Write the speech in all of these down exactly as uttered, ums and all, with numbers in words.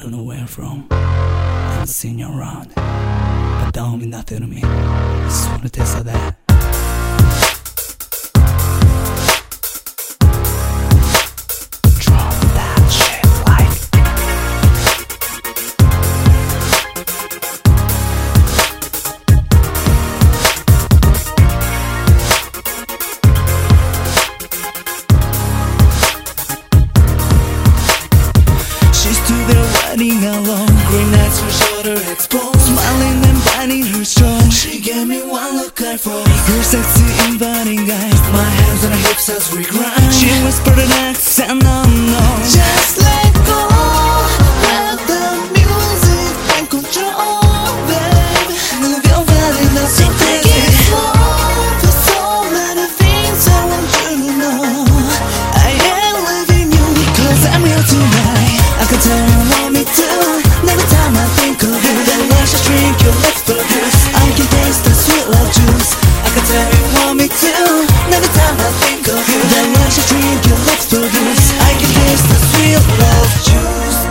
don't know where I'm from. Never seen you around, but that don't mean nothing to me. I just wanna taste of that. Drop that shit like. She stood there riding along, green eyes her shoulder exposed, smiling and biting her strong. She gave me one look I froze. Her sexy inviting eyes, my hands on her hips as we grind. She whispered an accent unknown. Just let go, let the music take control, babe. Move your body, let's so take it slow. There's so many things I want you to know. I ain't leaving you, cause I'm here tonight. I can tell you want me to. Every time I think of you, that luscious drink your lips produce, I can taste the sweet love juice. I can tell you want me to. Every time I think of you, that luscious drink your lips produce, I can taste the sweet love juice.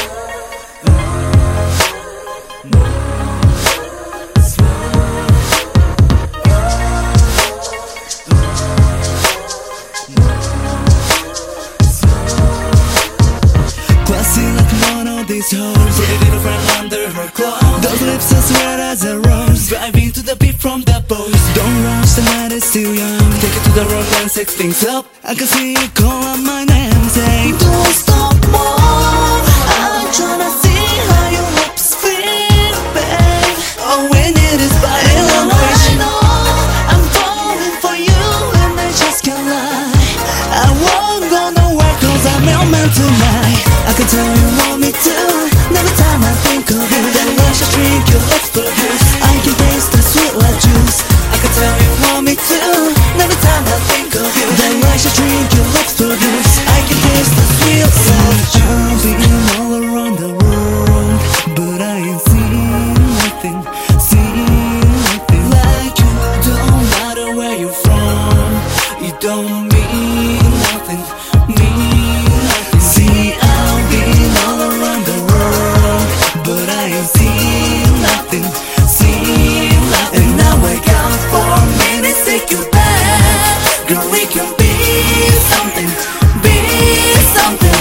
Classy like one of these hoes, pretty little friend under her clothes. Those lips as red as a rose, driving to the beat from the boys. Don't rush, the night is still young. Take it to the road and sex things up. I can see you call on my name, say don't stop, move. I'm tryna see how your lips feel, babe. All we need is body language. I know I'm falling for you and I just can't lie. I won't go nowhere cause I'm your man tonight. I can tell you want me to. Every time I think of you, that luscious drink your lips produce, I can taste the sweet love juice. I can tell you want me to. Every time I think of you, that luscious drink your lips produce, I can taste the sweet love juice. I've been all around the world, but I ain't seen nothing, seen nothing like you. Don't matter where you're from, it don't mean nothing, mean nothing. See, I've been all around the world, but I ain't seen nothing, seen nothing. And now I count four minutes, take you back. Girl, we can be something, be something.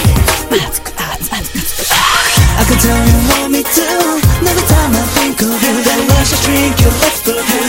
I can tell you want me to. Every time I think of you, that luscious drink your lips produce,